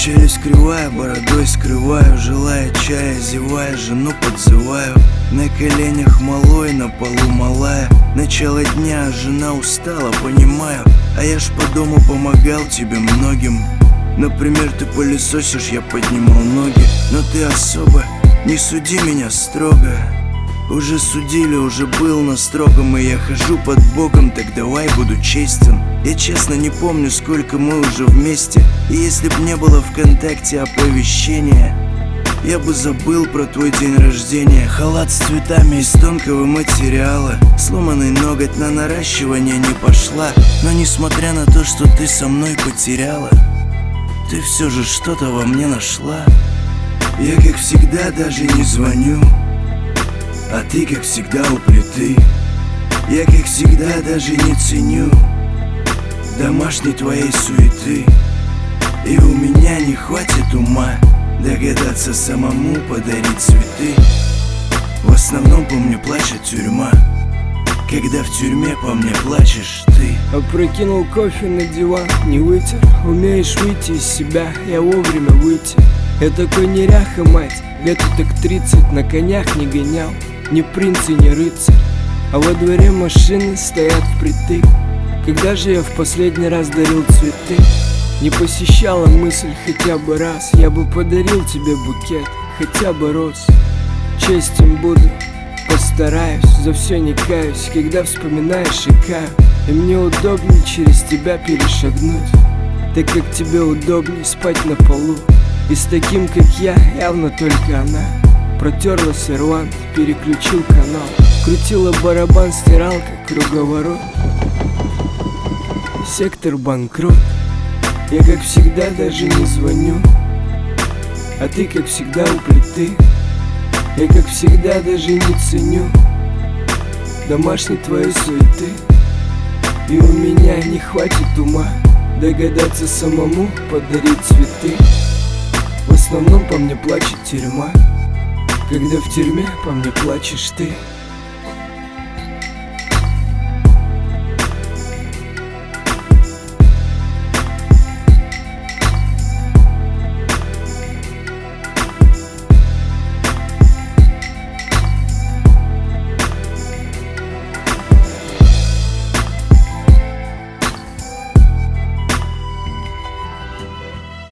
Челюсть кривая, бородой скрываю, желая чая, зевая, жену подзываю. На коленях малой, на полу малая. Начало дня, жена устала, понимаю. А я ж по дому помогал тебе многим. Например, ты пылесосишь, я поднимал ноги. Но ты особо не суди меня строго. Уже судили, уже был на строгом, и я хожу под боком, так давай буду честен. Я честно не помню, сколько мы уже вместе. И если б не было ВКонтакте оповещения, я бы забыл про твой день рождения. Халат с цветами из тонкого материала, сломанный ноготь на наращивание не пошла. Но несмотря на то, что ты со мной потеряла, ты все же что-то во мне нашла. Я как всегда даже не звоню, а ты как всегда у плиты. Я как всегда даже не ценю домашней твоей суеты. И у меня не хватит ума догадаться самому подарить цветы. В основном по мне плачет тюрьма, когда в тюрьме по мне плачешь ты. Опрокинул кофе на диван, не вытер. Умеешь выйти из себя, я вовремя выйти. Я такой неряха, мать, лет так 30, на конях не гонял. Ни принц и ни рыцарь, а во дворе машины стоят впритык. Когда же я в последний раз дарил цветы? Не посещала мысль хотя бы раз. Я бы подарил тебе букет, хотя бы роз. Честен буду, постараюсь, за все не каюсь. Когда вспоминаешь, икаю, и мне удобнее через тебя перешагнуть, так как тебе удобнее спать на полу. И с таким, как я, явно только она. Протерла сервант, переключил канал, крутила барабан, стиралка, круговорот. Сектор банкрот. Я как всегда даже не звоню, а ты как всегда у плиты. Я как всегда даже не ценю домашней твоей суеты. И у меня не хватит ума догадаться самому подарить цветы. В основном по мне плачет тюрьма, когда в тюрьме по мне плачешь ты.